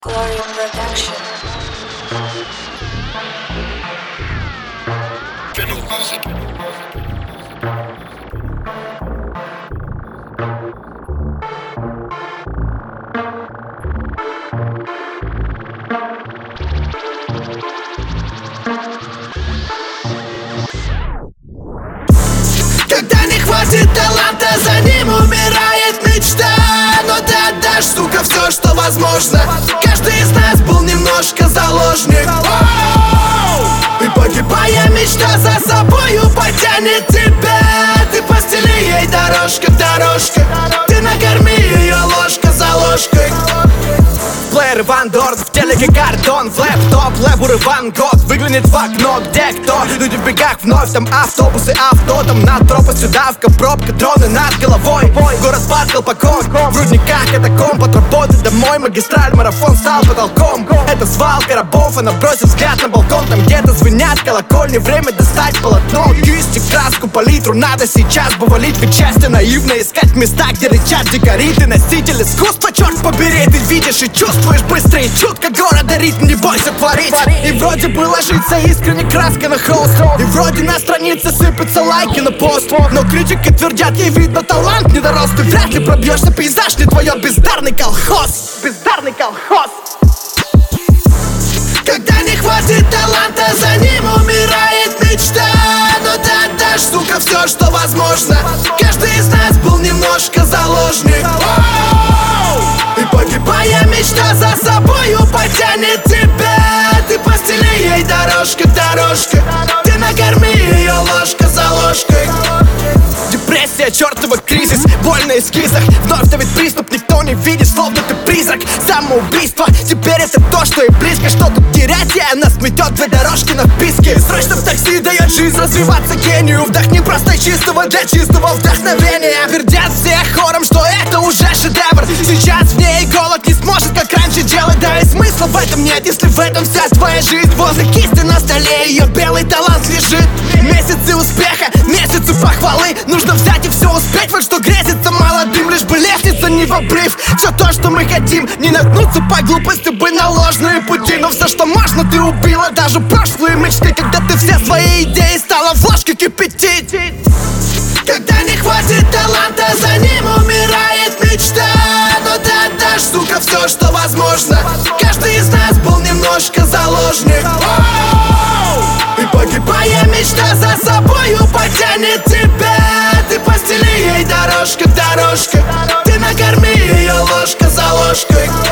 Glory Production. Когда не хватит таланта, за ним умирает мечта. Но ты отдашь, сука, все, что возможно. Каждый из нас был немножко заложник. И погибая мечта за собою потянет тебя. Ты постели ей дорожка в дорожках. Ты накорми ее ложка за ложкой. Плеер Ван Дорн, в телеке картон, в лэптоп, лэбуры Ван Гог. Выглянет в окно, где кто? Люди в бегах вновь, там автобусы, авто, там над пропастью давка, пробка, дроны над головой. Город под колпаком, в рудниках катакомб. От работы домой, магистраль, марафон стал потолком. Это свалка рабов, она бросит взгляд на балкон. Там где-то звенят колокольни, время достать полотно. Кисти, краску, палитру, надо сейчас бы валить. Ведь счастье наивно искать места, где рычат дикари. Ты носитель искусства, черт побери. Ты видишь и чувствуешь быстро и чутко города ритм, не бойся творить. И вроде бы ложится искренне краска на холст. И вроде на странице сыпятся лайки на пост. Но критики твердят, ей видно талант не дорос. Ты вряд ли пробьешься, пейзаж не твое, бездарный колхоз. Бездарный колхоз. Когда не хватит таланта, за ним умирает мечта. Но ты отдашь, сука, все, что возможно. Каждый из нас был немножко заложник. И погибая мечта за собою потянет тебя. Ты постели ей дорожка в дорожках. Ты накорми ее ложка за ложкой. Депрессия, чертова кризис, боль на эскизах. Вновь давит приступ, никто не видит, словно ты призрак. Самоубийство, теперь это то, что и близко. Что тут терять, и она сметет две дорожки на вписке. Срочно в такси дает жизнь развиваться гению. Вдохни просто чистого для чистого вдохновения. Твердят все хором, что это уже шедевр. Сейчас в ней голод не сможет, как раньше делать. Да и смысла в этом нет, если в этом вся твоя жизнь. Возле кисти на столе ее белый талант лежит. Месяцы успеха, месяцы похвалы. Нужно взять и все успеть, вот что грезится молодым. Лишь бы лестница не в обрыв. Все то, что мы хотим, не наткнуться по глупости бы на ложные пути. Но все, что можно, ты убила. Даже прошлые мечты, когда ты все свои идеи стала в ложке кипятить. Когда не хватит таланта, за ним умирает мечта. Но ты отдашь, сука, все, что возможно. Каждый из нас был немножко заложник. И погибая мечта за собою потянет тебя. Ты постели ей дорожка в дорожках. Ты накорми ее ложка за ложкой.